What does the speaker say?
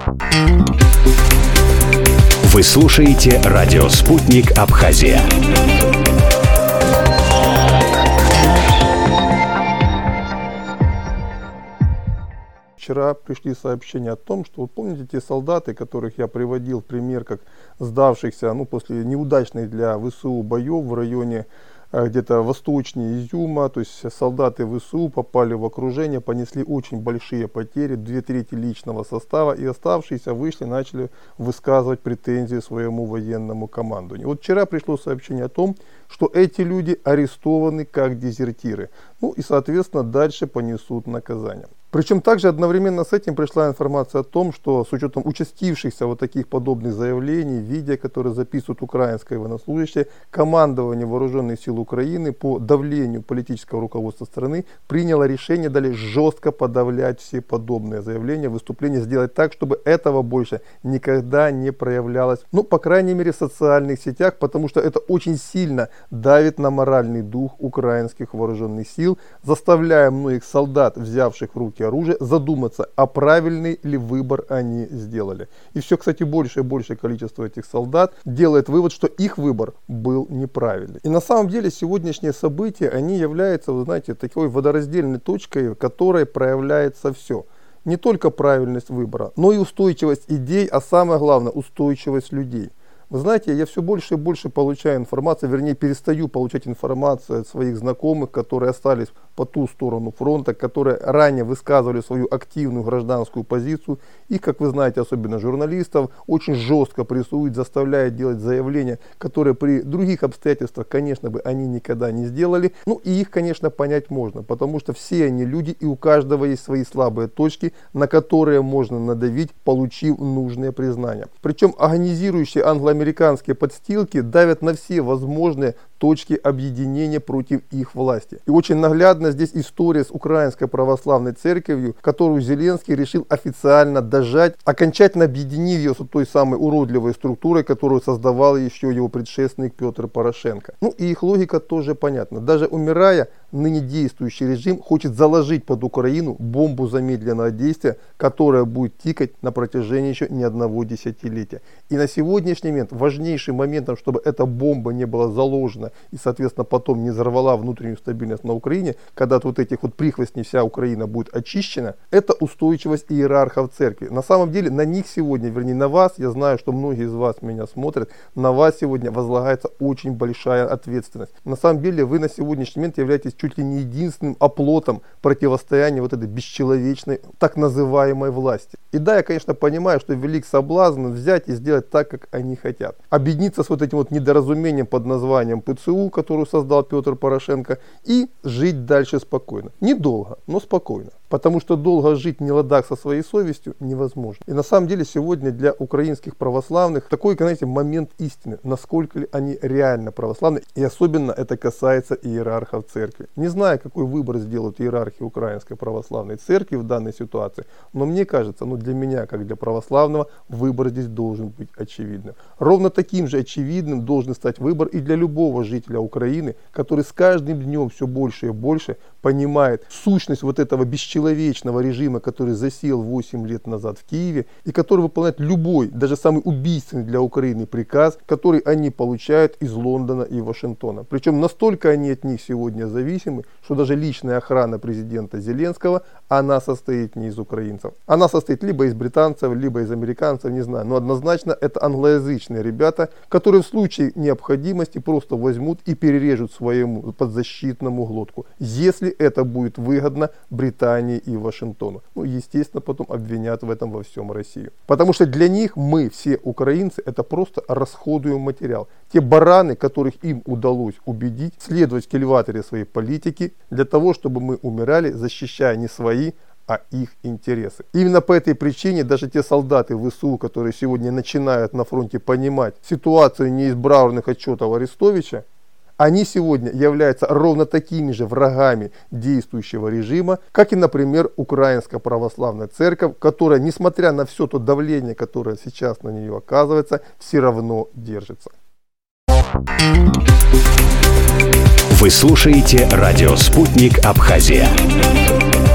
Вы слушаете радио «Спутник Абхазия». Вчера пришли сообщения о том, что, вот помните, те солдаты, которых я приводил в пример, как сдавшихся, после неудачных для ВСУ боев в районе где-то восточнее Изюма, то есть солдаты ВСУ попали в окружение, понесли очень большие потери, 2/3 личного состава, и оставшиеся вышли, начали высказывать претензии своему военному командованию. Вот вчера пришло сообщение о том, что эти люди арестованы как дезертиры, и, соответственно, дальше понесут наказание. Причем также одновременно с этим пришла информация о том, что с учетом участившихся вот таких подобных заявлений, видео, которые записывают украинское военнослужащее, командование Вооруженных сил Украины по давлению политического руководства страны приняло решение далее жестко подавлять все подобные заявления, выступления, сделать так, чтобы этого больше никогда не проявлялось, по крайней мере, в социальных сетях, потому что это очень сильно давит на моральный дух украинских вооруженных сил, заставляя многих солдат, взявших в руки оружие, задуматься, а правильный ли выбор они сделали. И все, кстати, больше и большее количество этих солдат делает вывод, что их выбор был неправильный. И на самом деле сегодняшние события, они являются, вы знаете, такой водораздельной точкой, в которой проявляется все. Не только правильность выбора, но и устойчивость идей, а самое главное, устойчивость людей. Вы знаете, я все больше и больше получаю информацию, вернее, перестаю получать информацию от своих знакомых, которые остались по ту сторону фронта, которые ранее высказывали свою активную гражданскую позицию. И, как вы знаете, особенно журналистов, очень жестко прессуют, заставляют делать заявления, которые при других обстоятельствах, конечно бы, они никогда не сделали. И их, конечно, понять можно, потому что все они люди, и у каждого есть свои слабые точки, на которые можно надавить, получив нужное признание. Причем агонизирующие англоамериканские подстилки давят на все возможные точки объединения против их власти. И очень наглядно здесь история с Украинской православной церковью, которую Зеленский решил официально дожать, окончательно объединив ее с той самой уродливой структурой, которую создавал еще его предшественник Петр Порошенко. И их логика тоже понятна. Даже умирая, ныне действующий режим хочет заложить под Украину бомбу замедленного действия, которая будет тикать на протяжении еще не одного десятилетия. И на сегодняшний момент важнейшим моментом, чтобы эта бомба не была заложена и, соответственно, потом не взорвала внутреннюю стабильность на Украине, когда от этих прихвостней вся Украина будет очищена, это устойчивость иерархов церкви. На самом деле на них сегодня, вернее на вас, я знаю, что многие из вас меня смотрят, на вас сегодня возлагается очень большая ответственность. На самом деле вы на сегодняшний момент являетесь чуть ли не единственным оплотом противостояния этой бесчеловечной так называемой власти. И да, я, конечно, понимаю, что велик соблазн взять и сделать так, как они хотят. Объединиться с этим недоразумением под названием ПЦУ, которую создал Петр Порошенко, и жить дальше спокойно. Недолго, но спокойно. Потому что долго жить не ладах со своей совестью невозможно. И на самом деле сегодня для украинских православных такой, знаете, момент истины. Насколько ли они реально православны. И особенно это касается иерархов церкви. Не знаю, какой выбор сделают иерархи Украинской православной церкви в данной ситуации. Но мне кажется, для меня, как для православного, выбор здесь должен быть очевидным. Ровно таким же очевидным должен стать выбор и для любого жителя Украины, который с каждым днем все больше и больше понимает сущность этого бесчеловечного режима, который засел 8 лет назад в Киеве и который выполняет любой, даже самый убийственный для Украины приказ, который они получают из Лондона и Вашингтона. Причем настолько они от них сегодня зависимы, что даже личная охрана президента Зеленского, она состоит не из украинцев. Она состоит либо из британцев, либо из американцев, не знаю. Но однозначно это англоязычные ребята, которые в случае необходимости просто возьмут и перережут своему подзащитному глотку. Если это будет выгодно Британии и Вашингтону. Естественно, потом обвинят в этом во всем Россию. Потому что для них мы, все украинцы, это просто расходуем материал. Те бараны, которых им удалось убедить следовать в кильваторе своей политики для того, чтобы мы умирали, защищая не свои, а их интересы. Именно по этой причине даже те солдаты ВСУ, которые сегодня начинают на фронте понимать ситуацию не из бравурных отчетов Арестовича, они сегодня являются ровно такими же врагами действующего режима, как и, например, Украинская православная церковь, которая, несмотря на все то давление, которое сейчас на нее оказывается, все равно держится. Вы слушаете радио «Спутник Абхазия».